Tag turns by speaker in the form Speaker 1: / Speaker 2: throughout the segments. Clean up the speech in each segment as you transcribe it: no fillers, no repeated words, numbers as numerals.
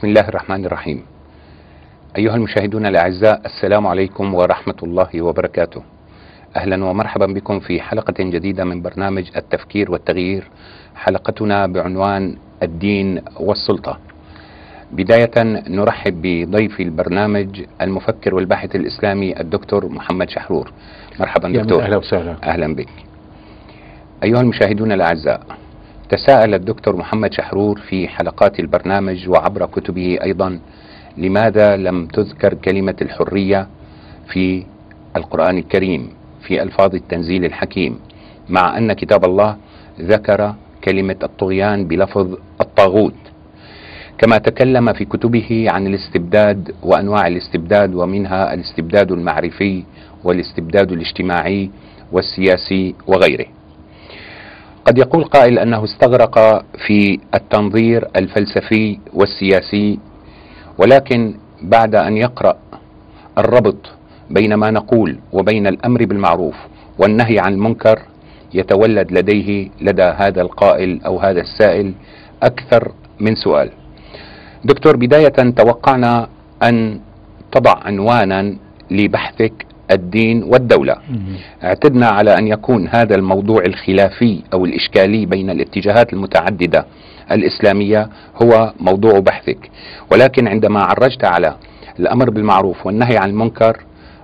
Speaker 1: بسم الله الرحمن الرحيم. أيها المشاهدون الأعزاء، السلام عليكم ورحمة الله وبركاته. أهلا ومرحبا بكم في حلقة جديدة من برنامج التفكير والتغيير، حلقتنا بعنوان الدين والسلطة. بداية نرحب بضيف البرنامج المفكر والباحث الإسلامي الدكتور محمد شحرور. مرحبا دكتور.
Speaker 2: أهلا وسهلا.
Speaker 1: أهلا بك. أيها المشاهدون الأعزاء، تساءل الدكتور محمد شحرور في حلقات البرنامج وعبر كتبه أيضا: لماذا لم تذكر كلمة الحرية في القرآن الكريم في ألفاظ التنزيل الحكيم، مع أن كتاب الله ذكر كلمة الطغيان بلفظ الطاغوت؟ كما تكلم في كتبه عن الاستبداد وأنواع الاستبداد، ومنها الاستبداد المعرفي والاستبداد الاجتماعي والسياسي وغيره. قد يقول قائل أنه استغرق في التنظير الفلسفي والسياسي، ولكن بعد أن يقرأ الربط بين ما نقول وبين الأمر بالمعروف والنهي عن المنكر يتولد لدى هذا القائل أو هذا السائل أكثر من سؤال. دكتور، بداية توقعنا أن تضع عنوانا لبحثك: الدين والدولة. اعتدنا على أن يكون هذا الموضوع الخلافي أو الإشكالي بين الاتجاهات المتعددة الإسلامية هو موضوع بحثك، ولكن عندما عرجت على الأمر بالمعروف والنهي عن المنكر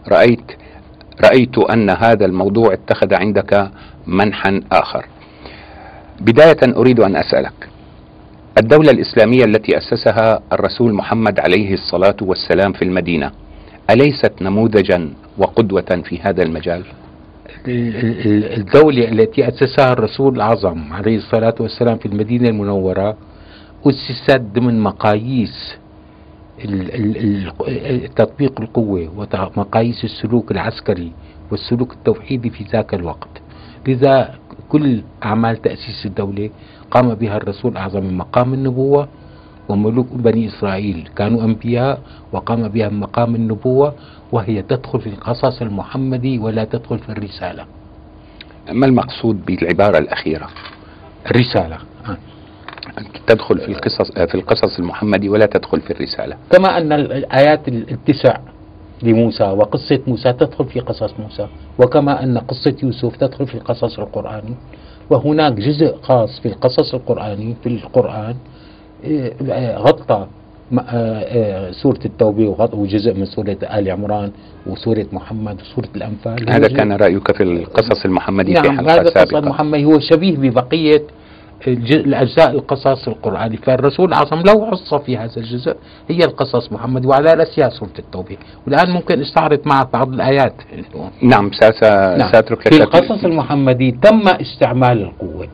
Speaker 1: رأيت أن هذا الموضوع اتخذ عندك منحا آخر. بداية أريد أن أسألك: الدولة الإسلامية التي أسسها الرسول محمد عليه الصلاة والسلام في المدينة أليست نموذجا وقدوة في هذا المجال؟
Speaker 2: الدولة التي أسسها الرسول الأعظم عليه الصلاة والسلام في المدينة المنورة أسست ضمن مقاييس تطبيق القوة ومقاييس السلوك العسكري والسلوك التوحيدي في ذاك الوقت. لذا كل أعمال تأسيس الدولة قام بها الرسول الأعظم من مقام النبوة، وملوك بني إسرائيل كانوا أنبياء وقام بها من مقام النبوة، وهي تدخل في القصص المحمدي ولا تدخل في الرسالة.
Speaker 1: ما المقصود بالعبارة الأخيرة؟
Speaker 2: الرسالة
Speaker 1: تدخل في القصص المحمدي ولا تدخل في الرسالة،
Speaker 2: كما أن الآيات التسع لموسى وقصة موسى تدخل في قصص موسى، وكما أن قصة يوسف تدخل في القصص القرآني. وهناك جزء خاص في القصص القرآني في القرآن غطى سورة التوبة وجزء من سورة آل عمران وسورة محمد وسورة الأنفال.
Speaker 1: هذا كان رأيك في القصص المحمدي في حلقة
Speaker 2: هذا
Speaker 1: سابقة.
Speaker 2: القصص المحمدي هو شبيه ببقية الأجزاء القصص القرآني، فالرسول الأعظم له حصة في هذا الجزء هي القصص محمد، وعلى رأسها سورة التوبة. والآن ممكن استعرض معك بعض الآيات.
Speaker 1: نعم، سأترك لك.
Speaker 2: في القصص المحمدي تم استعمال القوة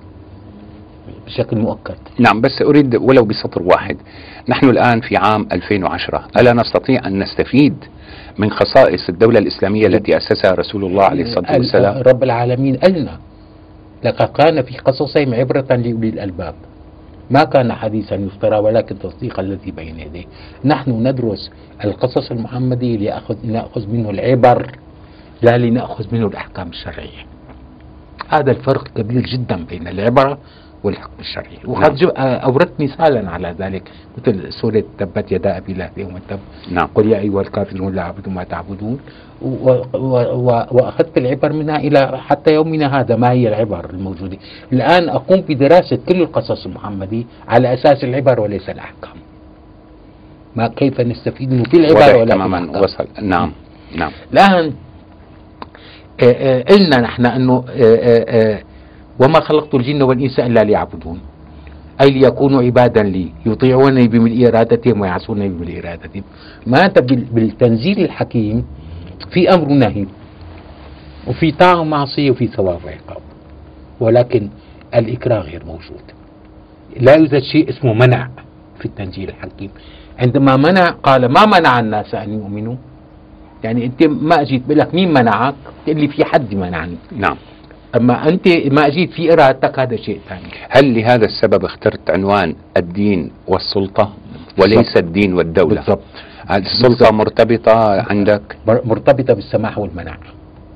Speaker 2: بشكل مؤكد.
Speaker 1: نعم، بس أريد ولو بسطر واحد. نحن الآن في عام 2010، ألا نستطيع أن نستفيد من خصائص الدولة الإسلامية التي أسسها رسول الله عليه الصلاة والسلام؟
Speaker 2: رب العالمين قالنا: لقد كان في قصصهم عبرة لأولي الألباب، ما كان حديثا يفترى ولكن تصديق الذي بين يديه. نحن ندرس القصص المحمدي لنأخذ منه العبر، لا لنأخذ منه الأحكام الشرعية. هذا الفرق كبير جدا بين العبرة والحكم الشرعي. وقد أوردت مثالا على ذلك مثل سورة تبت يدا أبي لهب وتب.
Speaker 1: نعم.
Speaker 2: قل يا أيها الكافرون لا أعبد ما تعبدون. وأخذت العبر منها إلى حتى يومنا هذا. ما هي العبر الموجودة؟ الآن أقوم بدراسة كل القصص المحمدي على أساس العبر وليس الأحكام. ما كيف نستفيد منه في العبر ولا
Speaker 1: تماما وصل. نعم.
Speaker 2: الآن قلنا نحن أنه وما خلقت الجن والإنس إلا ليعبدون، أي ليكونوا عبادا لي يطيعونني بملء إرادتهم ويعصونني بملء إرادتهم. مات بالتنزيل الحكيم في أمر ونهي، وفي طاعة ومعصية، وفي ثواب وعقاب، ولكن الإكراه غير موجود. لا يوجد شيء اسمه منع في التنزيل الحكيم. عندما منع قال: ما منع الناس أن يؤمنوا. يعني أنت ما أجيت بقول لك مين منعك؟ تقول لي في حد منعني.
Speaker 1: نعم.
Speaker 2: أما أنت ما أجيت في إرادتك، هذا شيء ثاني.
Speaker 1: هل لهذا السبب اخترت عنوان الدين والسلطة وليس الدين والدولة؟
Speaker 2: بالضبط.
Speaker 1: السلطة مرتبطة عندك؟
Speaker 2: مرتبطة بالسماح والمنع.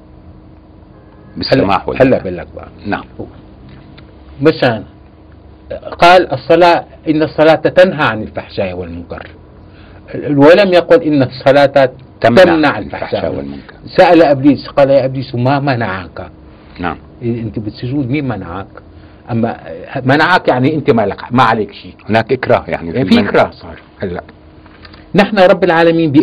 Speaker 1: بالسماح والمنع.
Speaker 2: هلا بقول لك بقى.
Speaker 1: نعم.
Speaker 2: مثلا قال الصلاة إن الصلاة تنهى عن الفحشاء والمنكر، ولم يقل إن الصلاة تمنع الفحشاء والمنكر. سأل إبليس قال يا إبليس ما منعك؟
Speaker 1: نعم.
Speaker 2: أنت بالسجود مين منعك؟ أما منعك يعني أنت ما عليك شيء،
Speaker 1: هناك إكراه يعني
Speaker 2: في إكراه صار. هلا نحن رب العالمين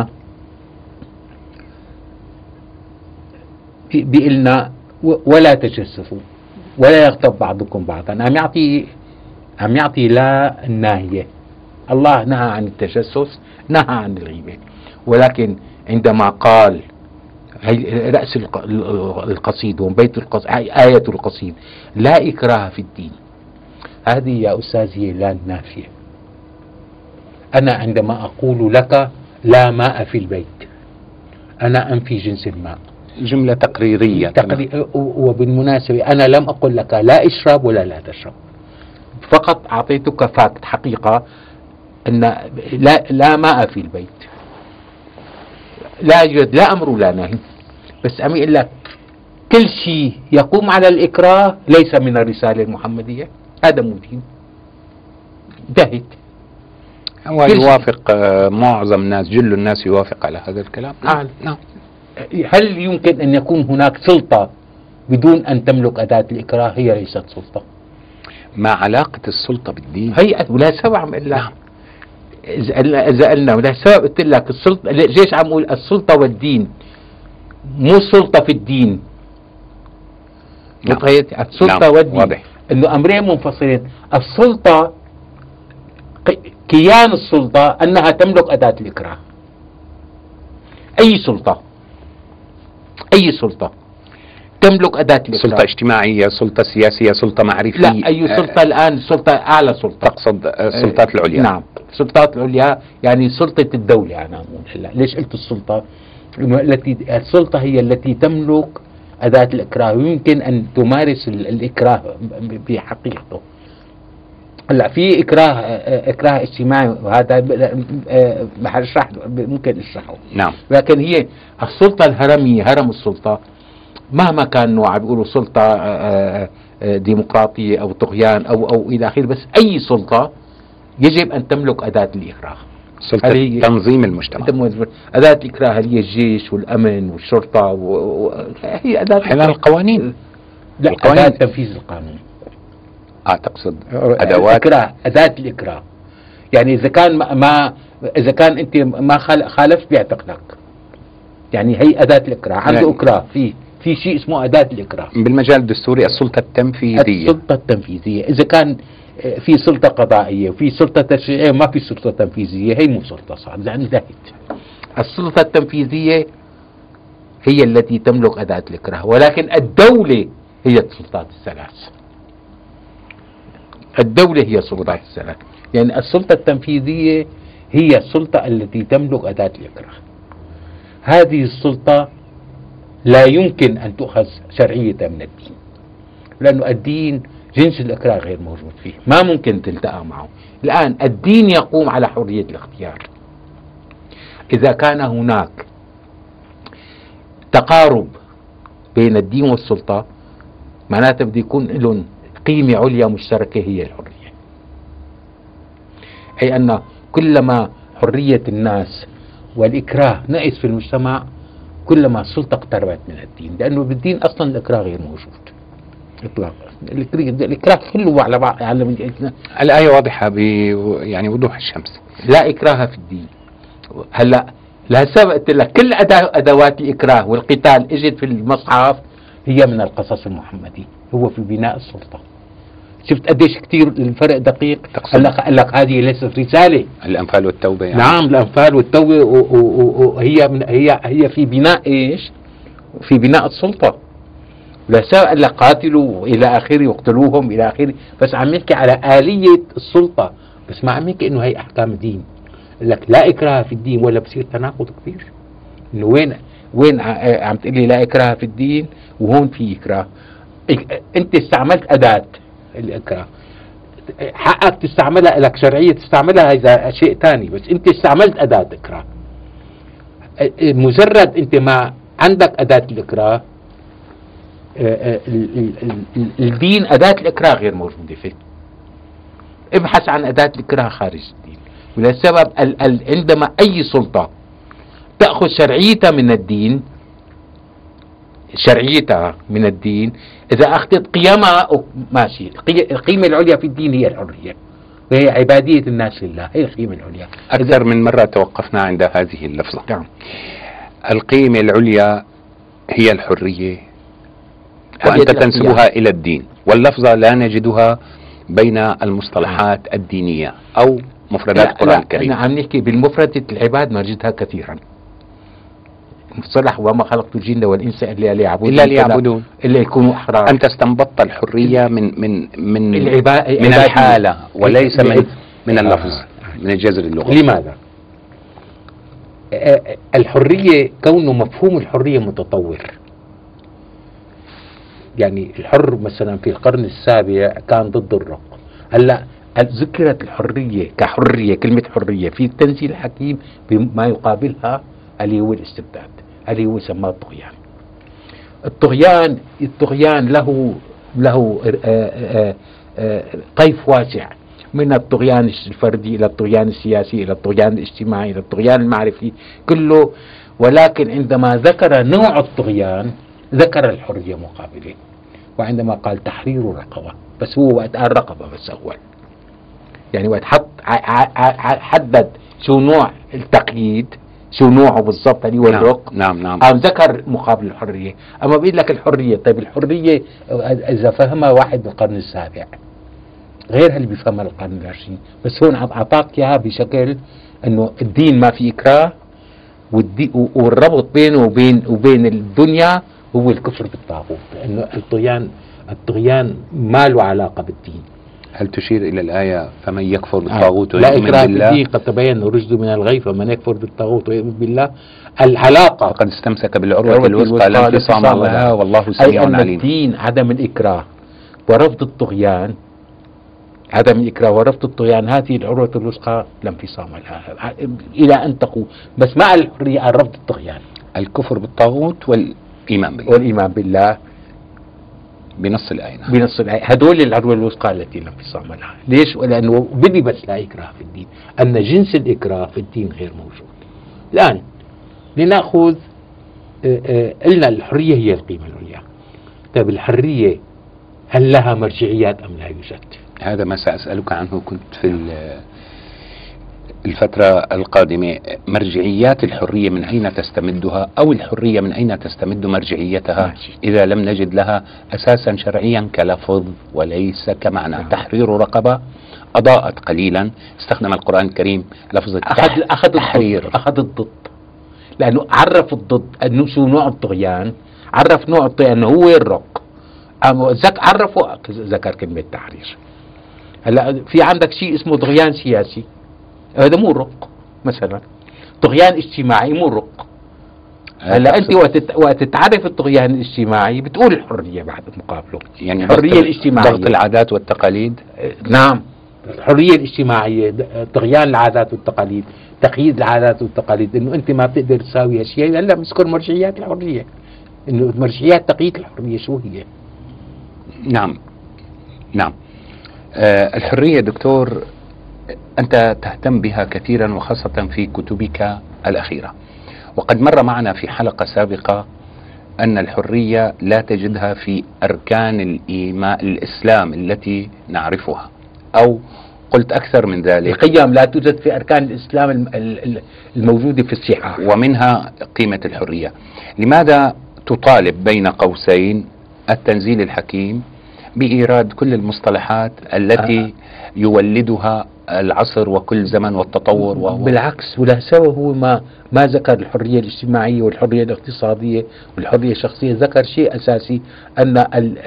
Speaker 2: بيقلنا ولا تجسسوا ولا يغتب بعضكم بعضا. عم يعطي لا الناهية. الله نهى عن التجسس، نهى عن الغيبة، ولكن عندما قال هي رأس القصيد وبيت القصيد آية القصيد لا إكراه في الدين، هذه يا أستاذي لا النافية. أنا عندما أقول لك لا ماء في البيت أنا أنفي جنس الماء،
Speaker 1: جملة تقريرية.
Speaker 2: وبالمناسبة أنا لم أقل لك لا اشرب ولا لا تشرب، فقط أعطيتك فاكت حقيقة أن لا ماء في البيت، لا يوجد لا أمر ولا نهي. بس أمي أقول لك كل شيء يقوم على الإكراه ليس من الرسالة المحمدية، هذا مو دين. انتهت.
Speaker 1: هو يوافق معظم الناس، جل الناس يوافق على هذا الكلام.
Speaker 2: نعم. هل يمكن أن يكون هناك سلطة بدون أن تملك أداة الإكراه؟ هي ليست سلطة.
Speaker 1: ما علاقة السلطة بالدين؟
Speaker 2: هي ولا سبب عم اقول لك إذا قلنا ولا سبب قلت لك السلطة. ليش عم أقول السلطة والدين؟ مو سلطة في الدين.
Speaker 1: نعم.
Speaker 2: السلطة
Speaker 1: نعم.
Speaker 2: والدين
Speaker 1: واضح.
Speaker 2: إنه أمرين منفصلين. السلطة كيان السلطة أنها تملك أداة الإكراه. أي سلطة تملك أداة الإكراه.
Speaker 1: سلطة اجتماعية، سلطة سياسية، سلطة معرفية.
Speaker 2: لا، أي سلطة الآن سلطة أعلى سلطة.
Speaker 1: تقصد السلطات العليا؟
Speaker 2: نعم، السلطات العليا يعني سلطة الدولة. أنا أقول هلا ليش قلت السلطة؟ السلطة هي التي تملك أداة الإكراه ويمكن أن تمارس الإكراه بحقيقته. هلا في إكراه اجتماعي وهذا ممكن اشرحه.
Speaker 1: نعم.
Speaker 2: لكن هي السلطة الهرمية، هرم السلطة مهما كانوا عم بيقولوا سلطة ديمقراطية أو طغيان أو إلى آخره، بس أي سلطة يجب أن تملك أداة الإكراه.
Speaker 1: سلطة تنظيم المجتمع.
Speaker 2: أداة الإكراه هي الجيش والأمن والشرطة هي أداة
Speaker 1: القوانين.
Speaker 2: لا، القوانين. أداة تنفيذ القانون.
Speaker 1: تقصد أدوات
Speaker 2: أداة الإكراه يعني إذا كان أنت ما خالفت بيعتقلك، يعني هي أداة الإكراه. عنده يعني إكراه في شيء اسمه أداة الإكراه
Speaker 1: بالمجال الدستوري. السلطة التنفيذية
Speaker 2: إذا كان في سلطة قضائية وفي سلطة تشريعية ما في سلطة تنفيذية، هي مو سلطة، صار يعني انتهت. السلطة التنفيذية هي التي تملك أداة الإكراه، ولكن الدولة هي السلطات الثلاث. الدولة هي السلطات الثلاث، يعني السلطة التنفيذية هي السلطة التي تملك أداة الإكراه. هذه السلطة لا يمكن أن تؤخذ شرعية من الدين، لأنه الدين جنس الإكراه غير موجود فيه، ما ممكن تلتقى معه. الآن الدين يقوم على حرية الاختيار. إذا كان هناك تقارب بين الدين والسلطة معناته بده يكون لهم قيمة عليا مشتركة هي الحرية، أي أن كلما حرية الناس والإكراه نقص في المجتمع كلما السلطة اقتربت من الدين، لأنه بالدين أصلا الإكراه غير موجود إطلاقا. الإكراه كله على بعض.
Speaker 1: الآية واضحة يعني وضوح الشمس،
Speaker 2: لا إكراه في الدين. هلا لهالسبب قلت لك كل أدوات الإكراه والقتال اجت في المصحف هي من القصص المحمدي، هو في بناء السلطة. شفت قديش كثير الفرق دقيق. قال لك هذه ليست رسالة.
Speaker 1: الأنفال والتوبة يعني.
Speaker 2: نعم، الأنفال والتوبة هي في بناء ايش؟ في بناء السلطة. لا قال لك قاتلوا إلى آخره واقتلوهم إلى آخره، بس عم يحكي على آلية السلطة، بس ما عم يحكي إنه هي أحكام الدين. قال لك لا إكراه في الدين، ولا بصير تناقض كبير. إنه وين عم تقول لي لا إكراه في الدين وهون في إكراه؟ أنت استعملت أداة الإكراه، حقك تستعملها، لك شرعية تستعملها، إذا شيء ثاني، بس أنت استعملت أداة إكراه. مجرد أنت ما عندك أداة الإكراه، الدين أداة الإكراه غير موجودة فيه. ابحث عن أداة الإكراه خارج الدين. وللسبب عندما أي سلطة تأخذ شرعيتها من الدين، إذا أخذت قيمها ماشي. القيمة العليا في الدين هي الحرية، وهي عبادية الناس لله، هي القيمة العليا.
Speaker 1: أكثر من مرة توقفنا عند هذه اللفظة.
Speaker 2: نعم.
Speaker 1: القيمة العليا هي الحرية، وأنت تنسبها إلى الدين، واللفظة لا نجدها بين المصطلحات الدينية أو مفردات القرآن الكريم.
Speaker 2: أنا عم نحكي بالمفردة العباد نجدها كثيرا. مصطلح وما خلقت الجن والإنس إلا ليعبدون إلا يكونوا أحرار.
Speaker 1: أنت استنبطت الحرية من
Speaker 2: العباد
Speaker 1: الحالة وليس من اللفظ، من الجذر اللغوي.
Speaker 2: لماذا؟ الحرية كونه مفهوم الحرية متطور. يعني الحر مثلا في القرن السابع كان ضد الرق، هلا ذكرت الحرية كحرية، كلمة حرية في التنزيل الحكيم بما يقابلها اللي هو الاستبداد، اللي هو يسمى الطغيان له طيف واسع، من الطغيان الفردي إلى الطغيان السياسي إلى الطغيان الاجتماعي إلى الطغيان المعرفي كله. ولكن عندما ذكر نوع الطغيان ذكر الحرية مقابله، وعندما قال تحرير رقبة، بس هو وقت قال رقبة بس أول، يعني وقت حدد شو نوع التقييد، شو نوعه بالضبط اللي هو الرق.
Speaker 1: نعم.
Speaker 2: ذكر مقابل الحرية. أما بيقول لك الحرية، طيب الحرية إذا فهمها واحد بالقرن السابع غير اللي بيفهمها القرن العشرين، بس هون أعطاك إياها بشكل إنه الدين ما في إكراه، والربط بينه وبين الدنيا هو الكفر بالطاغوت، لأنه الطغيان ما له علاقة بالدين.
Speaker 1: هل تشير إلى الآية فمن يكفر بالطاغوت
Speaker 2: لا
Speaker 1: ويؤمن
Speaker 2: إكراه
Speaker 1: بالله؟
Speaker 2: في الدين قد تبين الرشد من الغي، فمن يكفر بالطاغوت ويؤمن بالله العلاقة
Speaker 1: فقد استمسك بالعروة الوثقى لا انفصام لها والله سميع
Speaker 2: عليم.
Speaker 1: عليم.
Speaker 2: الدين عدم الإكراه ورفض الطغيان، هذه العروة الوثقى لا انفصام لها إلى أن تقوم، بس مع الحرية عن رفض الطغيان،
Speaker 1: الكفر بالطاغوت والإيمان بالله بنص الآية.
Speaker 2: هدول العروة الوثقى التي لا انفصام لها. ليش؟ لأنه بدي بس لا إكراه في الدين، أن جنس الإكراه في الدين غير موجود. الآن لنأخذ قلنا الحرية هي القيمة العليا. طيب الحرية هل لها مرجعيات أم لا يوجد؟
Speaker 1: هذا ما سأسألك عنه. كنت في الفترة القادمة، مرجعيات الحرية من أين تستمدها، أو الحرية من أين تستمد مرجعيتها إذا لم نجد لها أساسا شرعيا كلفظ وليس كمعنى. تحرير رقبة أضاءت قليلا، استخدم القرآن الكريم لفظ التحرير،
Speaker 2: أخذ الضد، لأنه عرف الضد أنه شو نوع الطغيان، عرف نوع الطغيان أنه هو الرق، عرفه ذكر كلمة تحرير. هلا في عندك شيء اسمه طغيان سياسي، هذا مو رق مثلا. طغيان اجتماعي مو رق. هلا انت وقت تعرف الطغيان الاجتماعي بتقول الحريه بعد مقابله،
Speaker 1: يعني
Speaker 2: الحريه الاجتماعيه،
Speaker 1: ضغط العادات والتقاليد.
Speaker 2: نعم، الحريه الاجتماعيه، طغيان العادات والتقاليد، تقييد العادات والتقاليد، انه انت ما بتقدر تساوي هالشيء. هلا بنذكر مرجعيات الحريه، انه مرجعيات تقييد الحريه شو هي؟
Speaker 1: نعم. الحريه دكتور أنت تهتم بها كثيرا، وخاصة في كتبك الأخيرة، وقد مر معنا في حلقة سابقة أن الحرية لا تجدها في أركان الإسلام التي نعرفها، أو قلت أكثر من ذلك،
Speaker 2: القيم لا توجد في أركان الإسلام الموجودة في الصحاح،
Speaker 1: ومنها قيمة الحرية. لماذا تطالب بين قوسين التنزيل الحكيم بإيراد كل المصطلحات التي يولدها العصر وكل زمن والتطور؟
Speaker 2: بالعكس، وله سبب هو ما ذكر الحرية الاجتماعية والحرية الاقتصادية والحرية الشخصية، ذكر شيء أساسي أن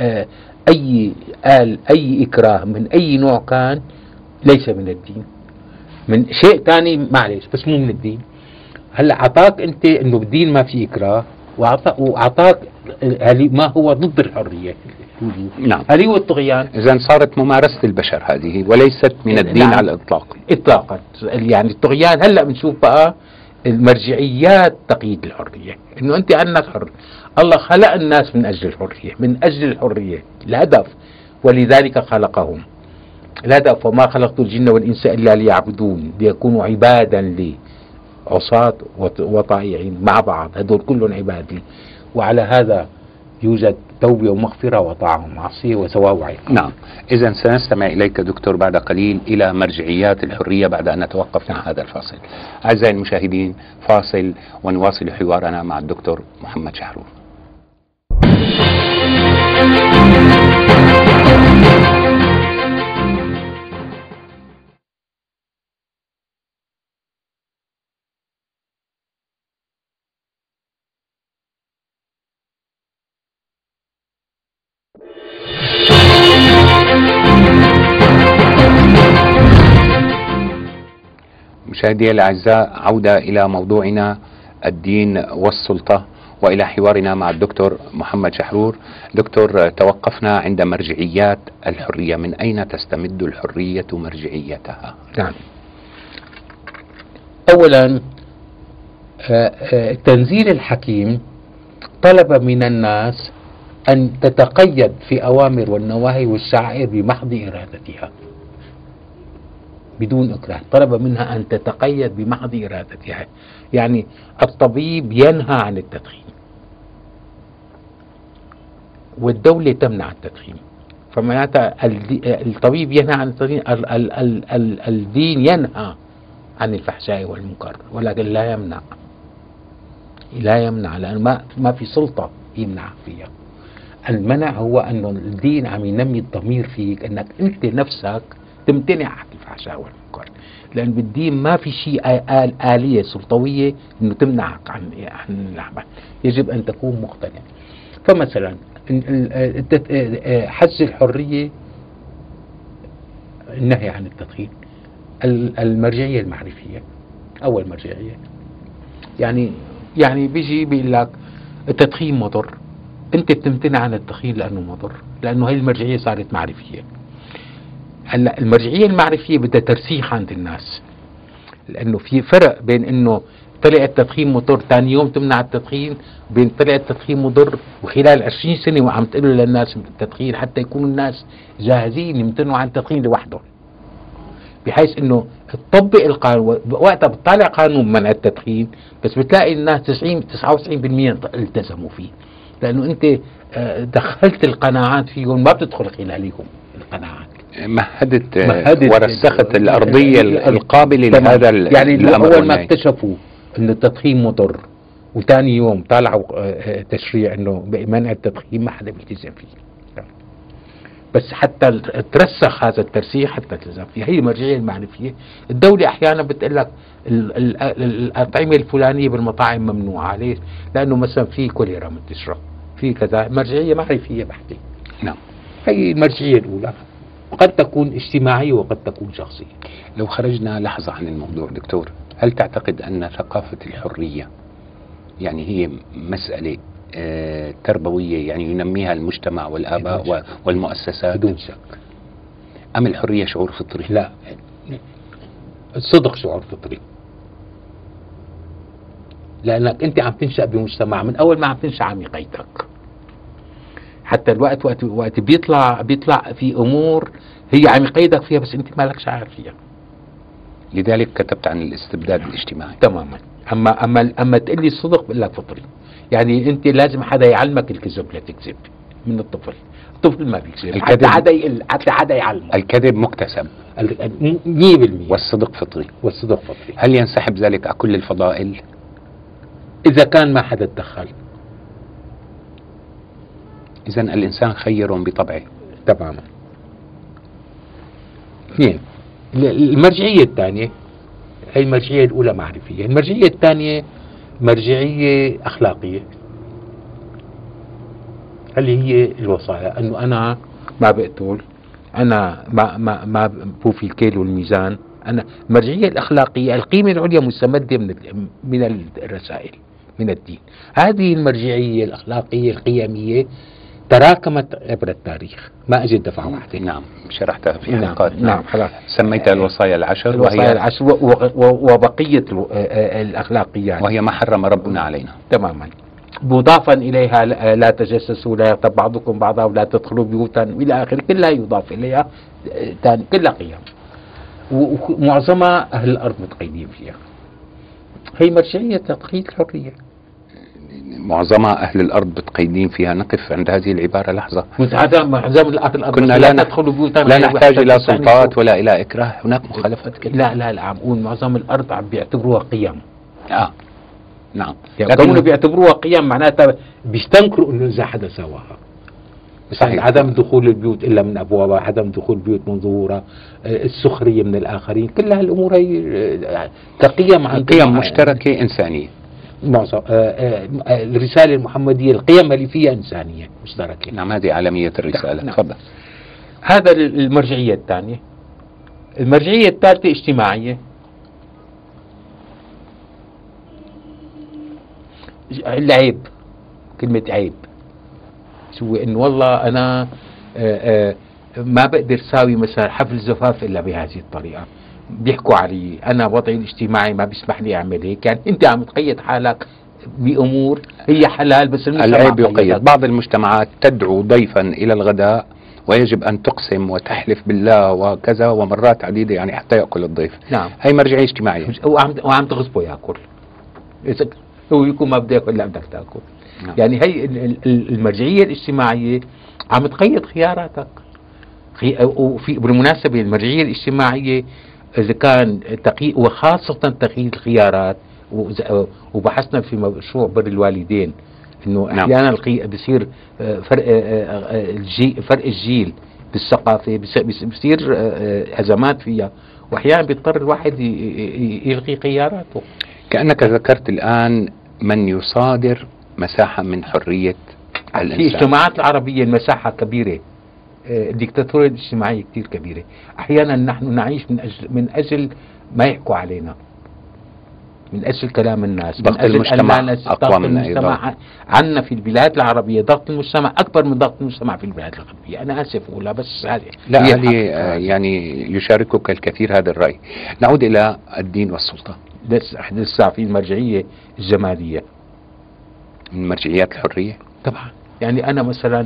Speaker 2: أي إكراه من أي نوع كان ليس من الدين، من شيء ثاني معلش بس مو من الدين. هلا أعطاك أنت إنه بالدين ما في إكراه، وأعطاك ما هو ضد الحرية.
Speaker 1: نعم،
Speaker 2: هذه هو الطغيان.
Speaker 1: إذا صارت ممارسة البشر هذه وليست من الدين. نعم. على الإطلاق
Speaker 2: إطلاقا. يعني الطغيان هلأ بنشوف بقى المرجعيات تقييد الحرية، إنه أنت أنك حر. الله خلق الناس من أجل الحرية، من أجل الحرية الهدف، ولذلك خلقهم. الهدف وما خلقت الجن والإنس إلا ليعبدون ليكونوا عبادا لي، عصاة وطائعين مع بعض، هذول كلهم عباد لي. وعلى هذا يوجد توبة ومغفرة وطاعة ومعصية وثواب وعقاب.
Speaker 1: نعم. إذا سنستمع إليك دكتور بعد قليل إلى مرجعيات الحرية بعد أن نتوقف مع هذا الفاصل. أعزائي المشاهدين، فاصل ونواصل حوارنا مع الدكتور محمد شحرور. مشاهدي الأعزاء، عودة إلى موضوعنا الدين والسلطة وإلى حوارنا مع الدكتور محمد شحرور. دكتور، توقفنا عند مرجعيات الحرية. من أين تستمد الحرية مرجعيتها؟
Speaker 2: نعم. أولا التنزيل الحكيم طلب من الناس أن تتقيد في أوامر والنواهي والشعائر بمحض إرادتها بدون إكراه. طلب منها أن تتقيد بمحض إرادتها. يعني الطبيب ينهى عن التدخين والدولة تمنع التدخين، فمعناتها الطبيب ينهى عن التدخين، الدين ينهى عن الفحشاء والمنكر ولكن لا يمنع لأن ما في سلطة يمنع فيها. المنع هو أن الدين عم ينمي الضمير فيك أنك أنت نفسك تمتنع عن الفحشاء والمنكر، لأن بالدين ما في شيء آلية سلطوية أنه تمنعك عن العمل، يجب أن تكون مقتنع. فمثلا حج الحرية النهي عن التدخين، المرجعية المعرفية أول مرجعية. يعني بيجي بيقول لك التدخين مضر، أنت بتمتنع عن التدخين لأنه مضر، لأنه هي المرجعية صارت معرفية. هلا المرجعية المعرفية بدها ترسيخ عند الناس، لأنه في فرق بين إنه طلع التدخين مضر ثاني يوم تمنع التدخين، بين طلع التدخين مضر وخلال 20 سنة وعم تقول للناس التدخين، حتى يكونوا الناس جاهزين يمتنعوا عن التدخين لوحدهم، بحيث إنه تطبق القانون. وقتها بتطالع قانون منع التدخين بس بتلاقي الناس 99% التزموا فيه، لأنه أنت دخلت القناعات فيهم، ما بتدخل خلالهم القناعات.
Speaker 1: مهدت ورسخت الأرضية القابلة لهذا
Speaker 2: يعني
Speaker 1: الأمر.
Speaker 2: أول ما اكتشفوا أن التدخين مضر وثاني يوم طلعوا تشريع أنه بمنع التدخين، ما حدا بيلتزم فيه. بس حتى ترسخ هذا الترسيخ حتى تلزم فيه. هي المرجعية المعرفية. الدولة أحيانا بتقول لك الأطعمة الفلانية بالمطاعم ممنوعة، عليه لأنه مثلا في كوليرا منتشرة، في كذا. مرجعية معرفية بحتة.
Speaker 1: نعم.
Speaker 2: هي المرجعية الأولى، قد تكون اجتماعية وقد تكون شخصية.
Speaker 1: لو خرجنا لحظة عن الموضوع دكتور، هل تعتقد أن ثقافة الحرية يعني هي مسألة تربوية، يعني ينميها المجتمع والآباء والمؤسسات
Speaker 2: بدون شك،
Speaker 1: أم الحرية شعور فطري؟
Speaker 2: لا، الصدق شعور فطري، لأنك أنت عم تنشأ بمجتمع، من أول ما عم تنشأ عم يقيدك. حتى الوقت وقت بيطلع في أمور هي عم يقيدك فيها بس أنت مالك شعار فيها.
Speaker 1: لذلك كتبت عن الاستبداد الاجتماعي.
Speaker 2: تماما. أما تقول لي الصدق بقول لك فطري. يعني أنت لازم حدا يعلمك الكذب لا تكذب من الطفل. الطفل ما بيكذب، حتى حدا يعلمه.
Speaker 1: الكذب مكتسب
Speaker 2: 100%،
Speaker 1: والصدق فطري.
Speaker 2: فطري.
Speaker 1: هل ينسحب ذلك على كل الفضائل؟
Speaker 2: إذا كان ما حدا تدخل.
Speaker 1: إذن الإنسان خير بطبعه.
Speaker 2: تماما. اثنين، المرجعية الثانية، هي المرجعية الأولى معرفية. المرجعية الثانية مرجعية أخلاقية، اللي هي الوصايا، أنه أنا ما بقتل، أنا ما بوفي الكيل والميزان. أنا المرجعية الأخلاقية، القيمة العليا مستمدة من الرسائل، من الدين. هذه المرجعية الأخلاقية القيمية تراكمت عبر التاريخ، ما أجت دفعة واحدة.
Speaker 1: نعم، شرحتها في حلقات.
Speaker 2: نعم خلاص.
Speaker 1: سميتها الوصايا العشر،
Speaker 2: الوصايا العشر وبقية الأخلاقيات،
Speaker 1: وهي ما حرم ربنا علينا.
Speaker 2: تماما. مضافا إليها لا تجسسوا، لا يغتب بعضكم بعضا، ولا تدخلوا بيوتا إلى آخره، كلها يضاف إليها كلها قيم، ومعظمها أهل الأرض متقيدين فيها. هي مرجعية تقييد الحرية،
Speaker 1: معظمها أهل الأرض متقيدين فيها. نقف عند هذه العبارة لحظة.
Speaker 2: معظم الأرض
Speaker 1: كنا لا تدخلوا بيوتا، لا نحتاج إلى سلطات ولا إلى إكراه، هناك مخالفات كثيرة.
Speaker 2: لا عم بقول معظم الأرض عم بيعتبروها قيم.
Speaker 1: نعم،
Speaker 2: يعني كونه بيعتبروها قيم معناتها بيستنكروا انه اذا حدا سواها. صحيح. عدم دخول البيوت الا من ابوابها، عدم دخول البيوت من ظهورها، السخريه من الاخرين، كل هالامور هي كقيم، عن
Speaker 1: قيم مشتركه انسانيه.
Speaker 2: معظم الرساله المحمديه القيم اللي فيها انسانيه مشتركه.
Speaker 1: نعم، هذه عالميه الرساله.
Speaker 2: نعم.
Speaker 1: تفضل.
Speaker 2: هذا المرجعيه الثانيه. المرجعيه الثالثه اجتماعيه. العيب، كلمة عيب، شو انه والله انا ما بقدر ساوي مثلا حفل زفاف الا بهذه الطريقة، بيحكوا علي انا وضعي الاجتماعي ما بيسمح لي اعمل هيك. يعني انت عم تقيد حالك بامور هي حلال، بس
Speaker 1: العيب يقيد. بعض المجتمعات تدعو ضيفا الى الغداء ويجب ان تقسم وتحلف بالله وكذا ومرات عديدة يعني حتى يأكل الضيف.
Speaker 2: نعم،
Speaker 1: هي مرجعية اجتماعية،
Speaker 2: وعم تغصبه ياكل. هو يكون ما بده ياكل الا بدك تاكل. نعم. يعني هي المرجعيه الاجتماعيه عم تقيد خياراتك. وفي بالمناسبه المرجعيه الاجتماعيه اذا كان وخاصه تقييد الخيارات، وبحثنا في مشروع بر الوالدين انه احيانا بصير فرق الجيل بالثقافه، بصير ازمات فيها، واحيانا بيضطر الواحد يلغي خياراته.
Speaker 1: كأنك ذكرت الآن من يصادر مساحة من حرية الإنسان.
Speaker 2: في الاجتماعات العربية المساحة كبيرة، الديكتاتورية الاجتماعية كثير كبيرة. أحيانا نحن نعيش من أجل ما يحكوا علينا، من أجل كلام الناس،
Speaker 1: ضغط المجتمع أقوى من المجتمع
Speaker 2: عنا في البلاد العربية. ضغط المجتمع أكبر من ضغط المجتمع في البلاد الغربية. أنا آسف أقولها، بس هذه
Speaker 1: يعني يشاركك الكثير هذا الرأي. نعود إلى الدين والسلطة.
Speaker 2: لسه في المرجعية الجمالية
Speaker 1: من مرجعيات الحرية
Speaker 2: طبعا. يعني أنا مثلا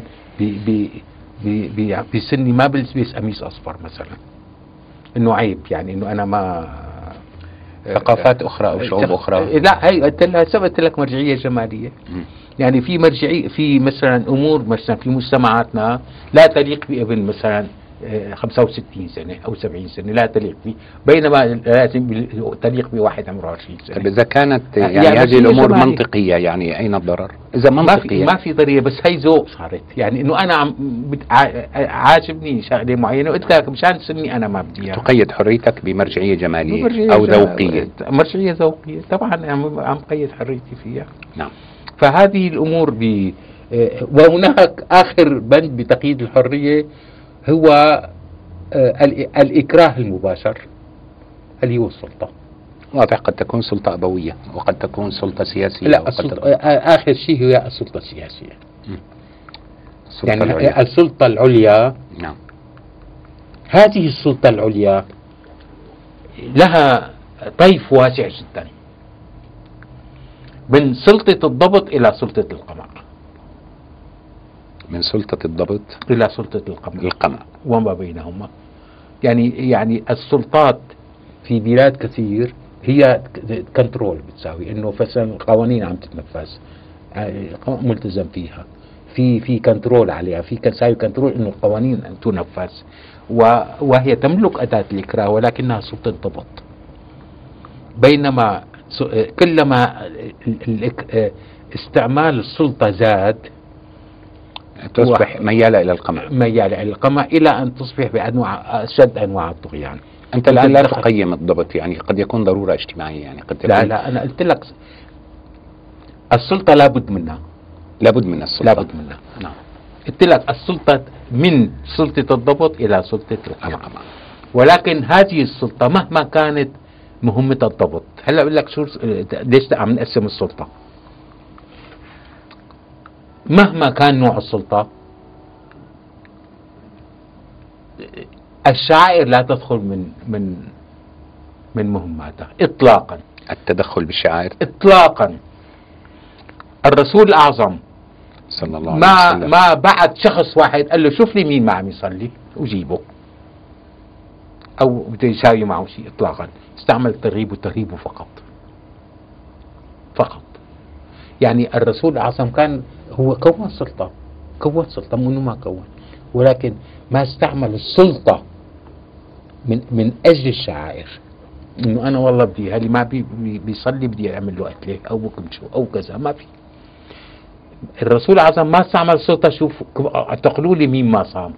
Speaker 2: بسني ما بلبس قميص أصفر مثلا، إنه عيب، يعني إنه أنا ما
Speaker 1: ثقافات أخرى أو شعوب أخرى.
Speaker 2: لا، هي قلت لك مرجعية جمالية. يعني في مرجعية، في مثلا أمور مثلا في مجتمعاتنا لا تليق بابن مثلا 65 سنة أو 70 سنة، لا تليق به، بينما لازم تليق بواحد عمره 20 سنة.
Speaker 1: طيب إذا كانت يعني هذه الأمور منطقية، يعني أين الضرر؟ إذا منطقية
Speaker 2: ما في ضرية، بس هي ذوق صارت. يعني إنه أنا عاجبني شغلة معينة وقلت لك مشان سني أنا ما بدي إياها.
Speaker 1: تقيد حريتك بمرجعية جمالية أو ذوقية.
Speaker 2: مرجعية ذوقية طبعا، عم قيد حريتي فيها.
Speaker 1: نعم.
Speaker 2: فهذه الأمور وهناك آخر بند بتقييد الحرية هو الإكراه المباشر اللي هو السلطة.
Speaker 1: واضح، قد تكون سلطة أبوية وقد تكون سلطة سياسية.
Speaker 2: لا، آخر شيء هي السلطة السياسية. يعني العليا. السلطة العليا.
Speaker 1: نعم.
Speaker 2: هذه السلطة العليا لها طيف واسع جدا، من سلطة الضبط إلى سلطة القمع.
Speaker 1: من سلطة الضبط
Speaker 2: إلى سلطة القمع وما بينهما. يعني السلطات في بلاد كثير هي كنترول، بتساوي انه مثلا القوانين عم تتنفذ ملتزم فيها، في كنترول عليها، في تساوي كنترول انه القوانين تنفذ، وهي تملك أداة الإكراه ولكنها سلطة ضبط. بينما كلما استعمال السلطة زاد
Speaker 1: تصبح ميالة إلى القمع،
Speaker 2: إلى أن تصبح بأنواع أشد أنواع الطغيان.
Speaker 1: أنت الآن لا تقيم الضبط، يعني قد يكون ضرورة اجتماعية، يعني قد تكون
Speaker 2: لا أنا قلت لك السلطة لابد منها.
Speaker 1: لابد من السلطة.
Speaker 2: لابد منها. نعم. قلت لك السلطة من سلطة الضبط إلى سلطة القمع. ولكن هذه السلطة مهما كانت مهمة الضبط، هلا أقول لك شو ليش عم نقسم السلطة. مهما كان نوع السلطة، الشعائر لا تدخل من مهماتها إطلاقا.
Speaker 1: التدخل بالشعائر
Speaker 2: إطلاقا. الرسول الأعظم
Speaker 1: صلى الله عليه وسلم
Speaker 2: ما بعت شخص واحد قال له شوف لي مين ما عم يصلي وجيبه، أو بده يساوي معه شيء إطلاقا. استعمل الترغيب والترهيب فقط. يعني الرسول الأعظم كان هو كون سلطة، مو إنه ما كون، ولكن ما استعمل السلطة من أجل الشعائر. إنه أنا والله بدي هاللي ما بيصلي بدي أعمل له قتله أو بكمشه أو كذا، ما في. الرسول الأعظم ما استعمل السلطة. شوف اعتقلوا لي مين ما صام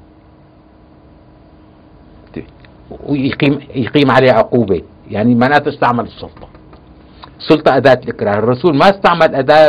Speaker 2: ويقيم عليه عقوبة، يعني معناته استعمل السلطة. السلطة أداة الإكراه. الرسول ما استعمل أداة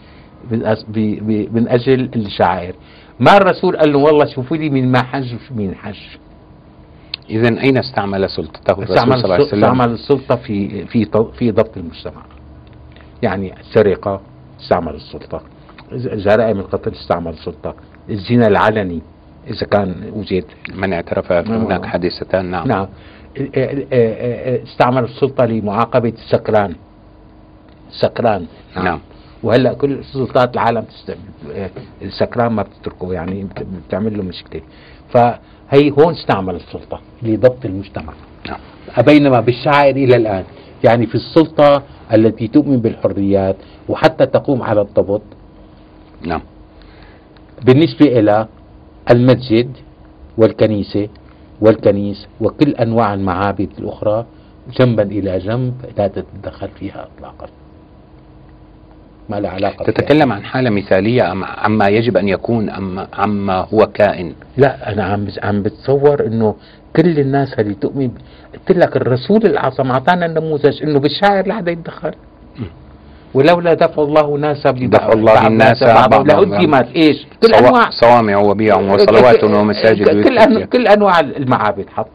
Speaker 2: من أجل الشعائر. ما الرسول قال له والله شوفوا لي مين ما حج ومين حج.
Speaker 1: إذن أين استعمل سلطته الرسول صلى الله عليه وسلم؟
Speaker 2: استعمل السلطة في ضبط المجتمع. يعني السرقة استعمل السلطة، جرائم القتل استعمل السلطة، الزنا العلني إذا كان وجد،
Speaker 1: من اعترف هناك حادثتان. نعم.
Speaker 2: استعمل السلطة لمعاقبة السكران.
Speaker 1: نعم.
Speaker 2: وهلا كل سلطات العالم السكران ما بتتركه، يعني بتعمل له مشكلة. فهي هون استعمل السلطة لضبط المجتمع.
Speaker 1: نعم.
Speaker 2: بينما بالشعائر إلى الآن يعني في السلطة التي تؤمن بالحريات وحتى تقوم على الضبط.
Speaker 1: نعم.
Speaker 2: بالنسبة إلى المسجد والكنيسة والكنيس وكل أنواع المعابد الأخرى جنبا إلى جنب لا تتدخل فيها إطلاقا، ما له علاقة.
Speaker 1: تتكلم عن حالة مثالية أم عما يجب أن يكون أم عما هو كائن؟
Speaker 2: لا، أنا عم بتصور إنه كل الناس اللي تؤمن. قلت لك الرسول الأعظم أعطانا النموذج إنه بالشاعر لا حدا يتدخل. ولولا دفع الله الناس
Speaker 1: دفع الله الناس
Speaker 2: لأدمت إيش كل أنواع
Speaker 1: صوامع وبيع وصلوات ومساجد
Speaker 2: كل أنواع المعابد حط.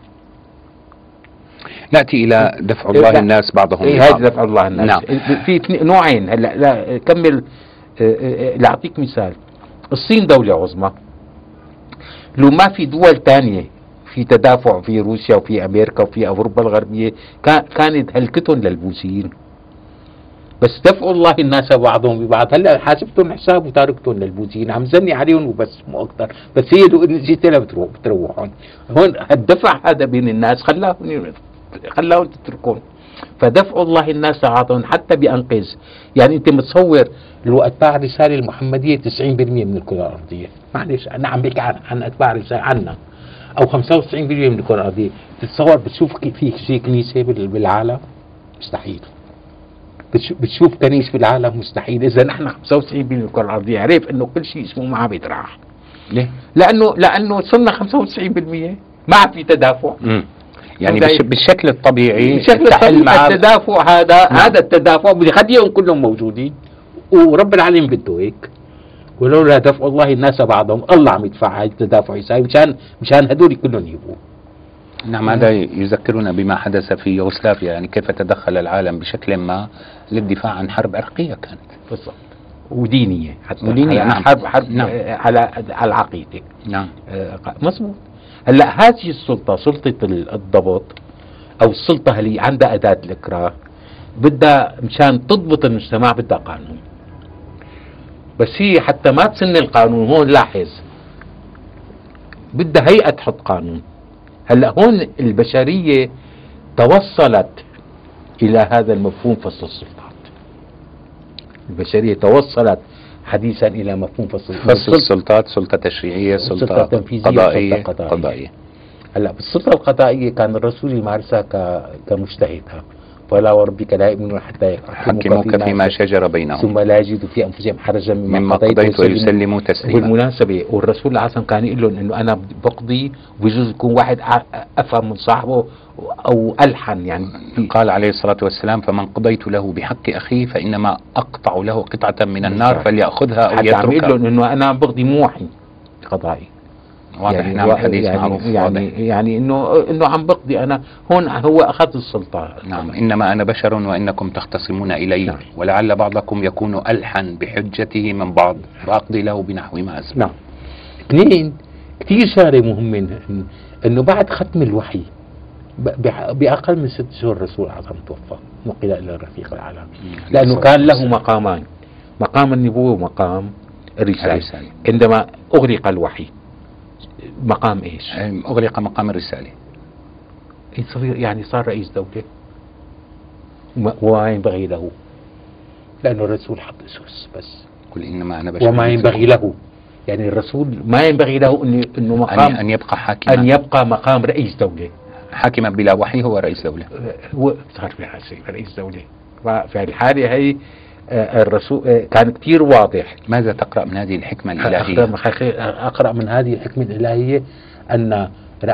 Speaker 1: نأتي إلى دفع الله الناس بعضهم
Speaker 2: هذا دفع الله الناس.
Speaker 1: نعم.
Speaker 2: في نوعين. هلا لا كمل. لأعطيك مثال، الصين دولة عظمى، لو ما في دول تانية في تدافع في روسيا وفي أمريكا وفي أوروبا الغربية كانت هلكتهم للبوذيين. بس دفع الله الناس بعضهم ببعض. هلا حاسبتهم حساب وتاركتهم للبوذيين، عم زني عليهم وبس مو اكثر. بس هي لو جيت لها بتروحون. هون الدفع هذا بين الناس خلاهم تتركون. فدفع الله الناس بعضهم حتى بأنقذ. يعني انت متصور لو اتباع الرساله المحمديه 90% من الكره الارضيه، معلش انا عم بحكي عن اتباع الرساله عنا، او 95% من الكره الارضيه، تتصور بتشوف في شيء كنيسه بالعالم؟ مستحيل. بتشوف كنيسة في العالم؟ مستحيل. إذا نحن 95% من الكرة الأرضية، عرف إنه كل شيء اسمه معابد راح. ليه؟ لأنه صرنا 95% ما في تدافع.
Speaker 1: يعني بالشكل الطبيعي
Speaker 2: التدافع هذا التدافع بدي خليهم كلهم موجودين، ورب العالمين بده هيك. ولولا دفع الله الناس بعضهم الله عم يدفع هذا التدافع يساوي مشان هذول كلهم يبقوا.
Speaker 1: نعم. هذا يذكرنا بما حدث في يوغوسلافيا، يعني كيف تدخل العالم بشكل ما للدفاع عن حرب عرقية كانت.
Speaker 2: بالضبط. ودينية حتى.
Speaker 1: ودينية. نعم.
Speaker 2: حرب
Speaker 1: نعم.
Speaker 2: على العقيدة.
Speaker 1: نعم.
Speaker 2: مظبوط. هلا هذه السلطة، سلطة الضبط أو السلطة اللي عندها أداة الإكراه، بدها مشان تضبط المجتمع بدها قانون. بس هي حتى ما تسن القانون، هون لاحظ بدها هيئة تحط قانون. هلا هون البشرية توصلت إلى هذا المفهوم فصل السلطات. البشرية توصلت حديثا إلى مفهوم فصل
Speaker 1: السلطات، سلطة تشريعية، سلطة تنفيذية، قضائية.
Speaker 2: هلا بالسلطة القضائية كان الرسول يمارسها كمجتهد. ولا وربك لا يؤمنون حتى
Speaker 1: يحكموك فيما شجر بينهم
Speaker 2: ثم لا يجدوا في انفسهم حرجا
Speaker 1: مما قضيت ويسلموا تسليما.
Speaker 2: بالمناسبة والرسول العظيم كان يقول لهم انه انا بقضي وبجوز يكون واحد افهم من صاحبه او الحن. يعني
Speaker 1: قال عليه الصلاة والسلام: فمن قضيت له بحق اخيه فانما اقطع له قطعة من النار فليأخذها او يتركها.
Speaker 2: حتى يقول لهم انه انا بقضي موحي قضائي.
Speaker 1: واضح. يعني نعم. الحديث معروف.
Speaker 2: يعني انه عم بقضي انا هون. هو اخذ السلطه.
Speaker 1: نعم. انما انا بشر وانكم تختصمون الي. نعم. ولعل بعضكم يكون الحن بحجته من بعض فاقضي له بنحو ما اسمع.
Speaker 2: نعم. اثنين كثير شغله مهمه، انه بعد ختم الوحي باقل من 6 شهور الرسول الاعظم توفى، نقل الى الرفيق الاعلى. لانه كان له مقامان: مقام النبوة ومقام الرسالة.
Speaker 1: الرسالة.
Speaker 2: عندما أغلق الوحي مقام إيش؟
Speaker 1: أغلق مقام الرسالة.
Speaker 2: يعني صار رئيس دولة وما ينبغي له، لأنه الرسول حط أسس بس.
Speaker 1: قل إنما أنا بشر
Speaker 2: وما ينبغي له، يعني الرسول ما ينبغي له إنه مقام
Speaker 1: أن يبقى حاكما،
Speaker 2: أن يبقى مقام رئيس دولة.
Speaker 1: حاكما بلا وحي هو رئيس دولة.
Speaker 2: هو صار في رئيس دولة. ففي الحالة هي الرسول كان كثير واضح.
Speaker 1: ماذا تقرأ من هذه الحكمة الإلهية؟
Speaker 2: أقرأ من هذه الحكمة الإلهية أن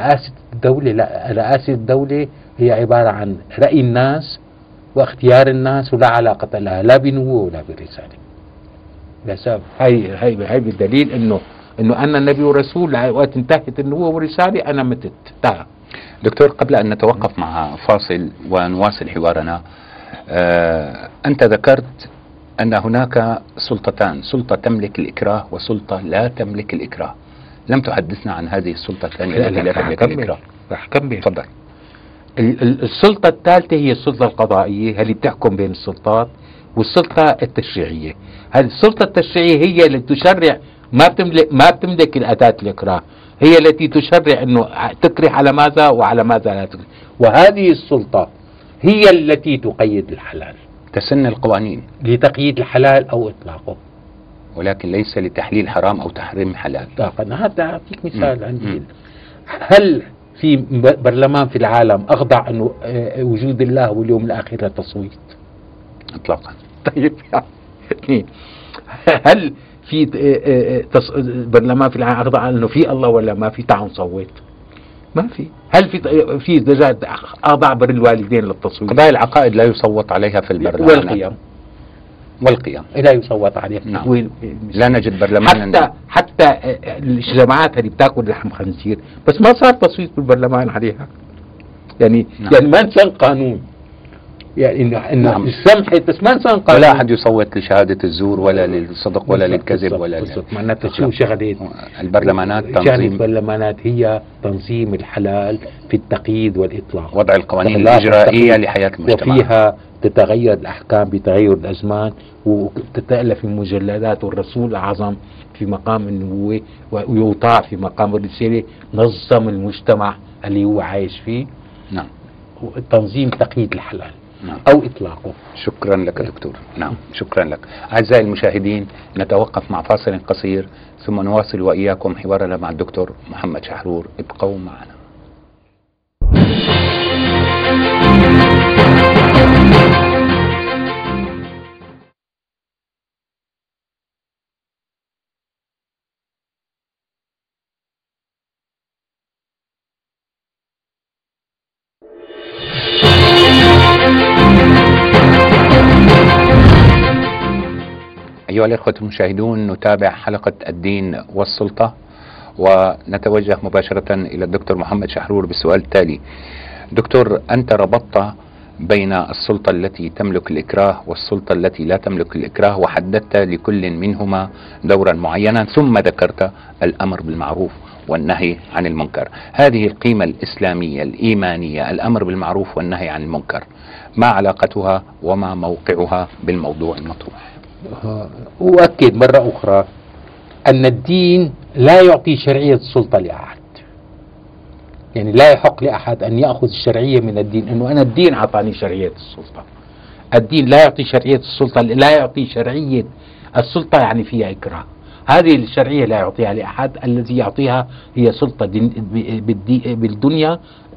Speaker 2: رئاسة الدولة هي عبارة عن رأي الناس واختيار الناس، ولا علاقة لها لا بنبوة ولا برسالة. لسبب هي بالدليل انه انا النبي والرسول، وقت انتهت النبوة والرسالة انا متت.
Speaker 1: دكتور، قبل ان نتوقف مع فاصل ونواصل حوارنا، انت ذكرت ان هناك سلطتان، سلطة تملك الإكراه وسلطة لا تملك الإكراه. لم تحدثنا عن هذه السلطة الثانية التي لا تملك الإكراه.
Speaker 2: رح كمل.
Speaker 1: تفضل.
Speaker 2: السلطة الثالثة هي السلطة القضائية اللي بتحكم بين السلطات، والسلطة التشريعية. هذه السلطة التشريعية هي التي تشرع، ما بتملك الأداة الإكراه، هي التي تشرع انه تكره على ماذا وعلى ماذا لا تكره. وهذه السلطة هي التي تقيد الحلال،
Speaker 1: تسن القوانين
Speaker 2: لتقييد الحلال او اطلاقه،
Speaker 1: ولكن ليس لتحليل حرام او تحريم حلال.
Speaker 2: هذا اعطيك مثال عندي. هل في برلمان في العالم اخضع انه وجود الله واليوم الاخر لتصويت؟
Speaker 1: اطلاقا.
Speaker 2: طيب هل في برلمان في العالم اخضع انه في الله ولا ما في؟ تعالوا نصوت. ما في. هل في درجات اخضع بر الوالدين للتصويت؟
Speaker 1: قضايا العقائد لا يصوت عليها في البرلمان. والقيم
Speaker 2: لا يصوت عليها.
Speaker 1: نعم. لا نجد برلمان.
Speaker 2: حتى الجماعات اللي بتاكل لحم خنزير بس ما صار تصويت بالبرلمان عليها. يعني
Speaker 1: نعم.
Speaker 2: يعني ما انسان قانون، يعني انه
Speaker 1: نعم.
Speaker 2: السمحت بس ما انسان قانون.
Speaker 1: ولا احد يصوت لشهادة الزور ولا للصدق ولا للكذب ولا
Speaker 2: معناتها شو شغلة
Speaker 1: البرلمانات؟
Speaker 2: شغلة البرلمانات هي تنظيم الحلال في التقييد والإطلاق،
Speaker 1: وضع القوانين الإجرائية لحياة المجتمع،
Speaker 2: وفيها تتغير الأحكام بتغير الأزمان، وتتألف المجلدات. والرسول الأعظم في مقام النبوة ويطاع في مقام الرسالة، نظم المجتمع اللي هو عايش فيه.
Speaker 1: نعم.
Speaker 2: تنظيم تقييد الحلال.
Speaker 1: نعم.
Speaker 2: أو إطلاقه.
Speaker 1: شكرا لك دكتور. نعم، شكرا لك. أعزائي المشاهدين، نتوقف مع فاصل قصير ثم نواصل وإياكم حوارنا مع الدكتور محمد شحرور. ابقوا معنا. أيها الأخوة المشاهدون، نتابع حلقة الدين والسلطة، ونتوجه مباشرة إلى الدكتور محمد شحرور بالسؤال التالي. دكتور، أنت ربطت بين السلطة التي تملك الإكراه والسلطة التي لا تملك الإكراه، وحددت لكل منهما دورا معينا، ثم ذكرت الأمر بالمعروف والنهي عن المنكر. هذه القيمة الإسلامية الإيمانية، الأمر بالمعروف والنهي عن المنكر، ما علاقتها وما موقعها بالموضوع المطروح؟
Speaker 2: أؤكد مرة أخرى أن الدين لا يعطي شرعية السلطة لأحد. يعني لا يحق لأحد أن يأخذ الشرعية من الدين، أنه أنا الدين أعطاني شرعية السلطة. الدين لا يعطي شرعية السلطة، لا يعطي شرعية السلطة يعني فيها إكراه. هذه الشرعية لا يعطيها لأحد، الذي يعطيها هي سلطة بالدنيا،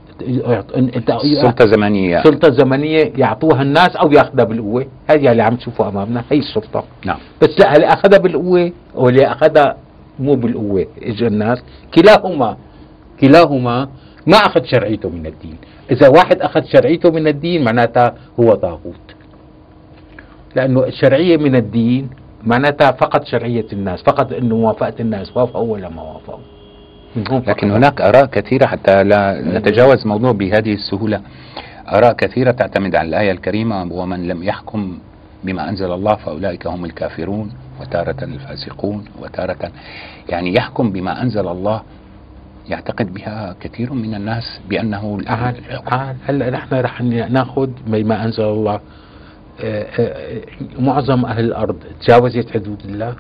Speaker 1: سلطة زمنية.
Speaker 2: سلطة زمنية يعطوها الناس أو يأخذها بالقوة. هذه اللي عم تشوفوا أمامنا، هي السلطة.
Speaker 1: نعم.
Speaker 2: بس لا، اللي أخذها بالقوة واللي أخذها مو بالقوة إجا الناس، كلاهما ما أخذ شرعيته من الدين. إذا واحد أخذ شرعيته من الدين معناتها هو طاغوت، لأنه الشرعية من الدين معناتها فقط شرعية الناس، فقط إنه موافقة الناس، وافقوا ولا ما وافقوا.
Speaker 1: لكن هناك آراء كثيرة، حتى لا نتجاوز الموضوع بهذه السهولة، آراء كثيرة تعتمد على الآية الكريمة: ومن لم يحكم بما أنزل الله فأولئك هم الكافرون، وتارة الفاسقون، وتارة يعني يحكم بما أنزل الله يعتقد بها كثير من الناس بأنه
Speaker 2: هلا نحن رح ناخذ بما أنزل الله معظم أهل الأرض تجاوزت حدود الله.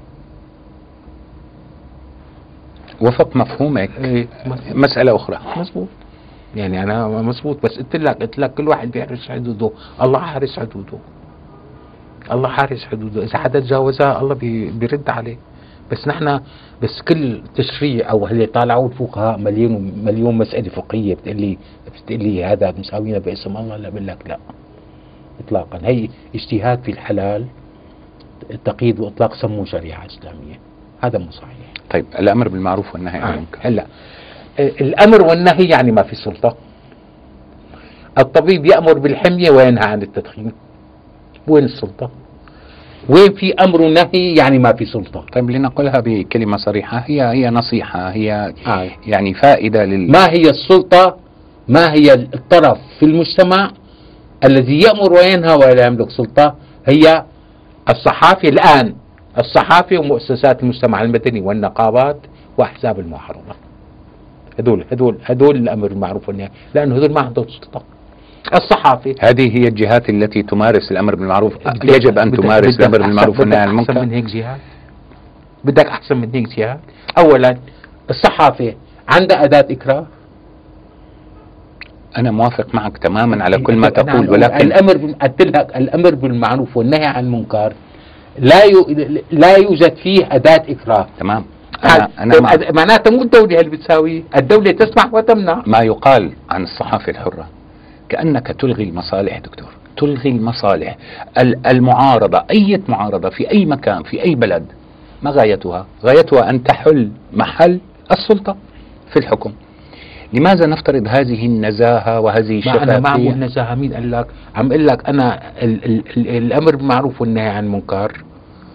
Speaker 1: وفق مفهومك مسألة أخرى.
Speaker 2: مظبوط. يعني أنا مظبوط، بس قلت لك كل واحد بيحرس حدوده، الله حارس حدوده. الله حارس حدوده، إذا حدا تجاوزها الله بيرد عليه. بس نحن بس كل تشريع او اللي طالعوا الفقهاء مليون مسألة فقهية بتقول لي هذا مساوينا باسم الله، لا بقول لك لا اطلاقا. هي اجتهاد في الحلال، التقييد واطلاق سموه شريعة اسلامية، هذا مو صحيح.
Speaker 1: طيب الامر بالمعروف والنهي عن المنكر.
Speaker 2: هلا الامر والنهي يعني ما في سلطة. الطبيب يأمر بالحمية وينهى عن التدخين، وين السلطة؟ وين في امر ونهي يعني ما في سلطه.
Speaker 1: طيب لنقولها بكلمه صريحه، هي نصيحه، هي يعني فائده
Speaker 2: ما هي السلطه؟ ما هي الطرف في المجتمع الذي يامر وينهى ولا يملك سلطه؟ هي الصحافه الان، الصحافه ومؤسسات المجتمع المدني والنقابات واحزاب المعارضه. هذول الامر بالمعروف والنهي، لانه هذول ما عندهم سلطه. الصحافة
Speaker 1: هذه هي الجهات التي تمارس الأمر بالمعروف، يجب أن تمارس الأمر بالمعروف والنهي عن المنكر.
Speaker 2: أحسن من هيك جهات؟ بدك أحسن من هيك جهات؟ أولا الصحافة عندها أداة إكراه.
Speaker 1: أنا موافق معك تماما على كل ما تقول، ولكن
Speaker 2: الأمر بالمعروف والنهي عن المنكر لا يوجد فيه أداة إكراه.
Speaker 1: تمام.
Speaker 2: أنا معناته مو الدولة اللي بتساوي، الدولة تسمح وتمنع.
Speaker 1: ما يقال عن الصحافة الحرة كأنك تلغي المصالح دكتور، تلغي المصالح. المعارضة، أي معارضة في أي مكان في أي بلد، ما غايتها؟ غايتها أن تحل محل السلطة في الحكم. لماذا نفترض هذه النزاهة وهذه الشفافية؟
Speaker 2: أنا ما عم بقول نزاهة، مين قال لك؟ عم أقول لك أنا الأمر بالمعروف والنهي عن المنكر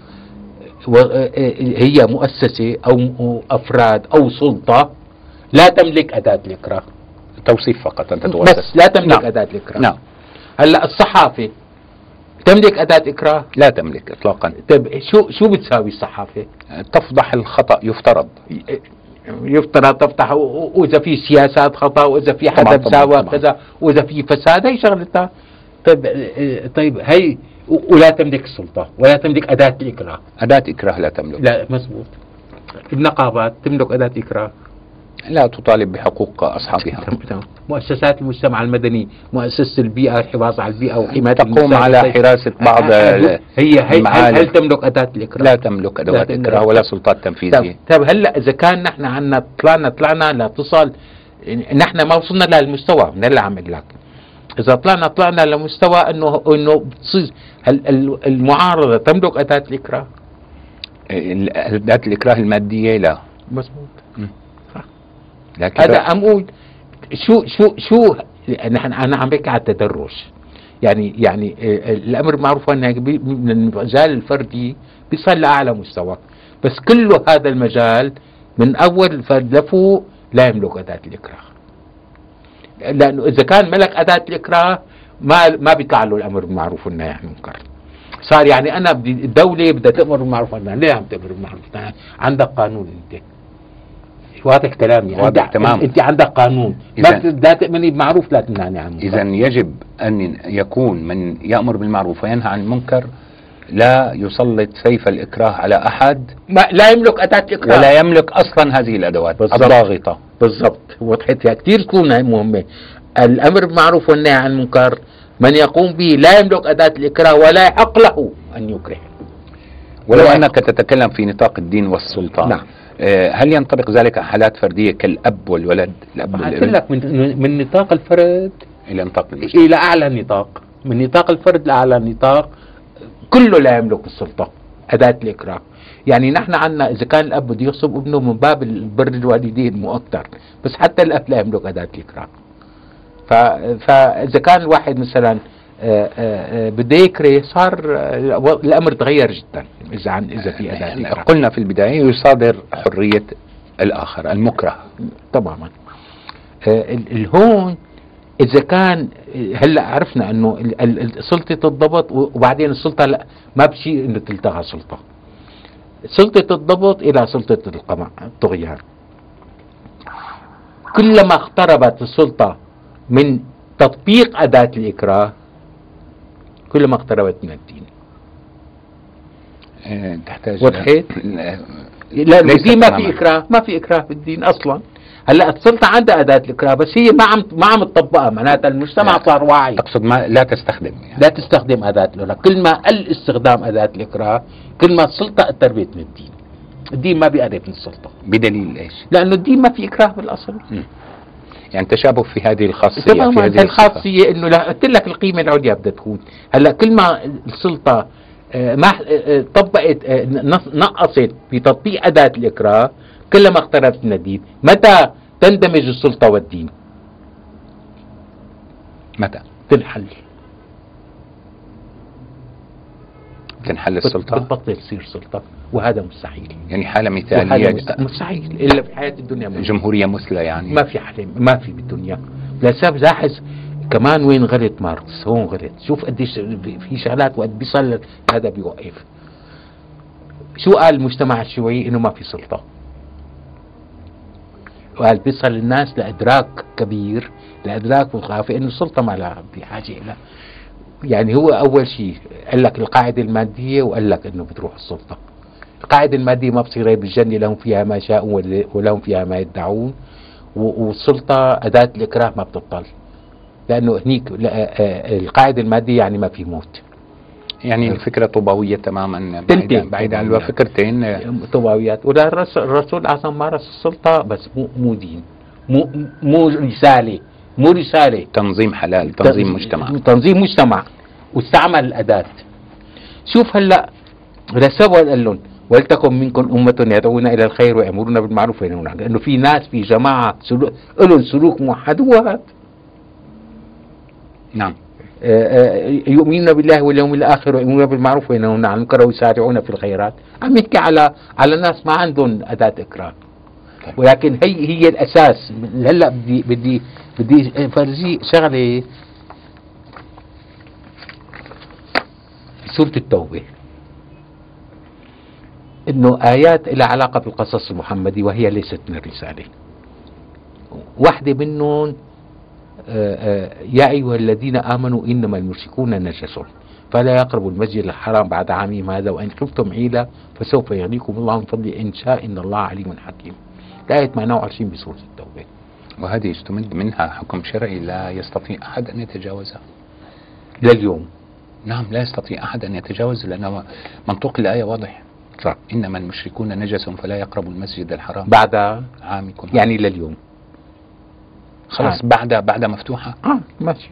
Speaker 2: هي مؤسسة أو أفراد أو سلطة لا تملك أداة الإكراه.
Speaker 1: توصيف فقط أنت توصف،
Speaker 2: بس لا تملك أداة الإكراه.
Speaker 1: نعم.
Speaker 2: هلا الصحافة تملك أداة إكراه؟
Speaker 1: لا تملك إطلاقا.
Speaker 2: طيب شو بتساوي الصحافة؟
Speaker 1: تفضح الخطأ، يفترض
Speaker 2: تفتح، وإذا في سياسات خطأ، وإذا في حدا بساوى كذا، وإذا في فساد، هي شغلتها. طيب هي ولا تملك السلطة ولا تملك أداة الإكراه.
Speaker 1: أداة إكراه لا تملك.
Speaker 2: لا مزبوط. النقابات تملك أداة إكراه،
Speaker 1: لا تطالب بحقوق أصحابها.
Speaker 2: مؤسسات المجتمع المدني، مؤسسة البيئة، الحفاظ على البيئة وحماية
Speaker 1: تقوم على حراسة بعض
Speaker 2: هل تملك أداة الإكراه؟
Speaker 1: لا تملك أدوات إكراه ولا سلطات تنفيذية.
Speaker 2: طيب هلا إذا كان نحن عنا طلعنا لا تصل، نحن ما وصلنا للمستوى، من اللي عم لك إذا طلعنا لمستوى إنه بتصير المعارضة تملك أداة الإكراه.
Speaker 1: أداة الإكراه المادية لا.
Speaker 2: مظبوط.
Speaker 1: هذا
Speaker 2: عم اقول شو انا عم بحكي على التدرج. يعني الامر بالمعروف والنهي من المجال الفردي بيصل لاعلى مستوى، بس كله هذا المجال من اول الفرد لفوق لا يملك اداه الاكراه. لانه اذا كان ملك اداه الاكراه ما بيطلع له الامر بالمعروف والنهي عن المنكر. صار يعني انا الدوله بدها تامر بالمعروف والنهي، ليه عم تامر بالمعروف والنهي؟ عندك قانون انت، واضح كلامي،
Speaker 1: واضح تمام.
Speaker 2: انت عندك قانون، لا تأمني بمعروف لا تمنعني عن المنكر.
Speaker 1: اذا يجب ان يكون من يأمر بالمعروف وينهى عن المنكر لا يسلط سيف الإكراه على أحد،
Speaker 2: لا يملك أداة إكراه
Speaker 1: ولا يملك أصلا هذه الأدوات الضاغطة.
Speaker 2: بالضبط، وضحتها كثير تكون مهمة. الأمر بالمعروف والنهي عن المنكر من يقوم به لا يملك أداة الإكراه ولا يحق له أن يكره.
Speaker 1: ولو أنك تتكلم في نطاق الدين والسلطة،
Speaker 2: نعم،
Speaker 1: هل ينطبق ذلك على حالات فردية كالأب والولد؟
Speaker 2: الأب والابن لك من نطاق الفرد
Speaker 1: إلى نطاق المجتمع،
Speaker 2: إلى أعلى نطاق، من نطاق الفرد لأعلى نطاق، كله لا يملك السلطة أداة الإكراه. يعني نحن عنا إذا كان الأب بده يغصب ابنه من باب بر الوالدين مو أكثر، بس حتى الأب لا يملك أداة الإكراه. فإذا كان الواحد مثلا بده يكره، صار الأمر تغير جدا إذا في أداة الإكراه.
Speaker 1: قلنا في البداية يصادر حرية الآخر المكره
Speaker 2: تماما. الهون إذا كان هلا عرفنا إنه سلطة الضبط، وبعدين السلطة لا ما بشي إنه تلتغى سلطة. سلطة الضبط إلى سلطة الطغيان. كلما اقتربت السلطة من تطبيق أداة الإكراه كلما اقتربت من الدين.
Speaker 1: تحتاج
Speaker 2: وضحت؟ لا الدين ما في إكراه، ما في إكراه في الدين أصلا. هلا السلطة عندها أداة الإكراه بس هي ما عم تطبقها، معناتها المجتمع صار واعي.
Speaker 1: تقصد ما لا تستخدم يعني.
Speaker 2: لا تستخدم أداة الإكراه، كل ما قل استخدام أداة الإكراه كل ما السلطة قربت من الدين. الدين ما بيقرب من السلطة.
Speaker 1: بدليل ايش؟
Speaker 2: لأنه الدين ما في إكراه بالأصل.
Speaker 1: يعني تشابه في هذه الخاصية.
Speaker 2: تماما الخاصية انه قلت لك القيمة العليا بدها تكون. هلا كل ما السلطة ما طبقت نقصت في تطبيق أداة الإكراه كلما اقتربت من الدين. متى تندمج السلطة والدين؟
Speaker 1: متى
Speaker 2: تنحل
Speaker 1: السلطة؟
Speaker 2: بتبطل تصير سلطة، وهذا مستحيل.
Speaker 1: يعني حالة مثالية
Speaker 2: مستحيل إلا في حياة الدنيا.
Speaker 1: جمهورية مثلى يعني
Speaker 2: ما في حل، ما في بالدنيا. لسبب لاحظ كمان وين غلط ماركس، هون غلط. شوف قديش في شغلات وقت بيصل هذا بيوقف. شو قال المجتمع الشيوعي؟ انه ما في سلطة. وقال بيصل الناس لادراك كبير، لادراك وخافة انه السلطة ما لها بحاجة لها. يعني هو اول شيء قال لك القاعدة المادية وقال لك انه بتروح السلطة. القاعدة المادية ما بصير بالجنة لهم فيها ما شاءوا ولهم فيها ما يدعون، والسلطة أداة الإكراه ما بتبطل، لأنه هنيك القاعدة المادية يعني ما في موت.
Speaker 1: يعني الفكرة طوباوية تماما، بعيد عن الفكرتين
Speaker 2: طوباويات. ولا الرسول الأعظم مارس السلطة بس مو دين، مو رسالة، مو رسالة.
Speaker 1: تنظيم حلال، تنظيم مجتمع،
Speaker 2: تنظيم مجتمع، واستعمل الأداة. شوف هلا لسبب قال لهم ولتكن منكم أمة يدعون إلى الخير ويأمرون بالمعروف وينهون عن المنكر. لأنه في ناس في جماعة لهم سلوك موحد وهذا.
Speaker 1: نعم.
Speaker 2: يؤمنون بالله واليوم الآخر ويأمرون بالمعروف وينهون عن المنكر ويسارعون في الخيرات. عم يحكي على ناس ما عندهم أداة إكراه، ولكن هي الأساس. هلا بدي فرجي شغلة في سورة التوبة، انه ايات لها علاقة بالقصص المحمدي وهي ليست من الرسالة. واحدة منهم يا ايها الذين امنوا انما المشركون نجس فلا يقربوا المسجد الحرام بعد عامهم هذا وان خفتم عيلا فسوف يغنيكم الله من فضله ان شاء ان الله عليم حكيم. الآية 28 بسورة التوبة.
Speaker 1: وهذه يستمد منها حكم شرعي لا يستطيع احد ان يتجاوزها
Speaker 2: لليوم.
Speaker 1: نعم، لا يستطيع احد ان يتجاوز، لان منطوق الآية واضح.
Speaker 2: صح.
Speaker 1: إنما المشركون نجس فلا يقربوا المسجد الحرام
Speaker 2: بعد
Speaker 1: عامكم،
Speaker 2: يعني لليوم.
Speaker 1: خلاص بعد مفتوحة.
Speaker 2: ماشي.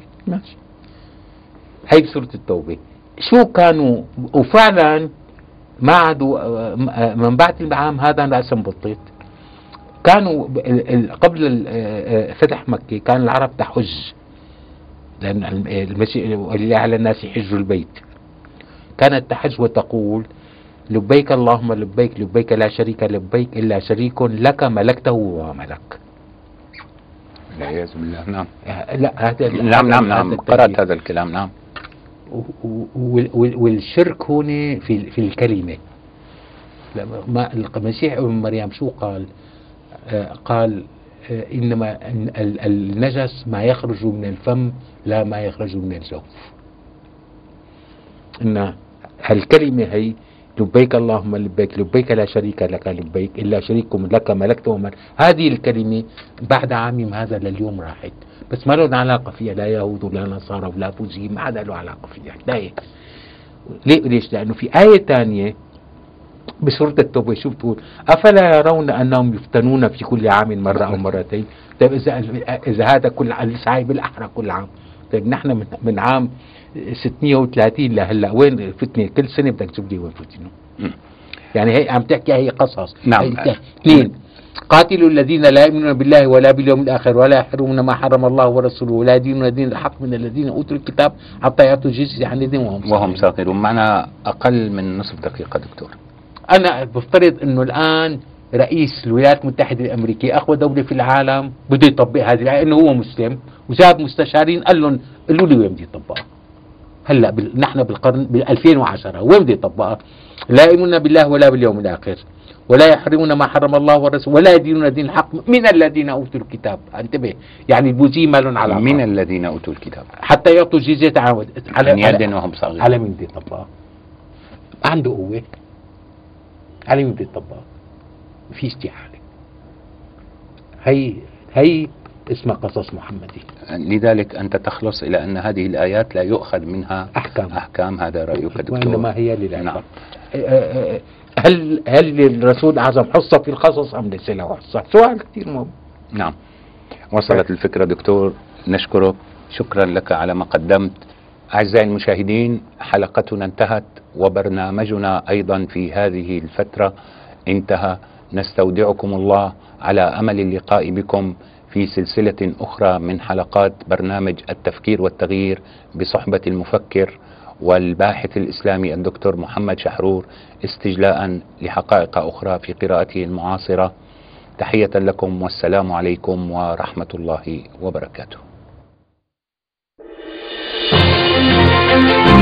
Speaker 2: هي بسورة التوبة. شو كانوا وفعلا ما عادوا من بعد العام هذا رأسا بطيت. كانوا قبل فتح مكة كان العرب تحج، لأن ولله على الناس يحجوا البيت. كانت تحج وتقول لبيك اللهم لبيك لبيك لا شريك لبيك إلا شريك لك ملكته وملك.
Speaker 1: والعياذ بالله. نعم.
Speaker 2: لا هذا
Speaker 1: نعم قرأت هذا الكلام. نعم.
Speaker 2: والشرك هنا في الكلمة. لما المسيح ابن مريم شو قال؟ قال إنما النجس ما يخرج من الفم لا ما يخرج من الجوف. إن هالكلمة هي لبيك اللهم لبيك لبيك لا شريك لك لبيك إلا شريك لك ملكته ومن. هذه الكلمة بعد عامهم هذا لليوم راحت، بس ما لهم علاقة فيها لا يهود ولا نصارى ولا بوذيين، ما عاد له علاقة فيها. ليش؟ لأنه في آية ثانية بسورة التوبة شو بتقول؟ أفلا يرون أنهم يفتنون في كل عام مرة أو مرتين؟ طيب إذا هذا كل السعي بالأحرى كل عام، طيب نحن من عام 630 لهلا وين الفتنة؟ كل سنة بدك تجيب لي وين فتنوا. يعني هي عم تحكي هي قصص.
Speaker 1: نعم.
Speaker 2: اثنين، قاتلوا الذين لا يؤمنون بالله ولا باليوم الآخر ولا يحرمون ما حرم الله ورسوله ولا يدينون دين الحق من الذين أوتوا الكتاب حتى يعطوا جزية عن يدين
Speaker 1: وهم صاغرون. معنا أقل من نصف دقيقة دكتور.
Speaker 2: أنا بفترض إنه الآن رئيس الولايات المتحدة الأمريكية أقوى دولة في العالم بده يطبق هذه الآية، إنه هو مسلم وجاب مستشارين قال لهم قولوا لي وين بدي يطبقها. هلا نحن بالقرن 2010 وين بده يطبقها؟ لا يؤمنون بالله ولا باليوم الآخر ولا يحرمون ما حرم الله ورسوله ولا يدينون دين الحق من الذين أوتوا الكتاب. انتبه، يعني البوزي مال على
Speaker 1: من الذين أوتوا الكتاب
Speaker 2: حتى يعطوا الجزية
Speaker 1: عن يد وهم صاغرون.
Speaker 2: على مين بده يطبق؟ عنده قوة، على مين بده يطبق؟ في استحالة. هي اسمها قصص محمدي.
Speaker 1: لذلك أنت تخلص إلى أن هذه الآيات لا يؤخذ منها أحكام. هذا رأيك دكتور؟
Speaker 2: وإنما هي للعبرة.
Speaker 1: نعم.
Speaker 2: هل الرسول الأعظم حصة في القصص أم ليس له حصة؟ سؤال كثير مهم.
Speaker 1: نعم، وصلت الفكرة دكتور. نشكرك، شكرا لك على ما قدمت. أعزائي المشاهدين، حلقتنا انتهت وبرنامجنا أيضا في هذه الفترة انتهى. نستودعكم الله على أمل اللقاء بكم في سلسلة أخرى من حلقات برنامج التفكير والتغيير بصحبة المفكر والباحث الإسلامي الدكتور محمد شحرور، استجلاء لحقائق أخرى في قراءته المعاصرة. تحية لكم والسلام عليكم ورحمة الله وبركاته.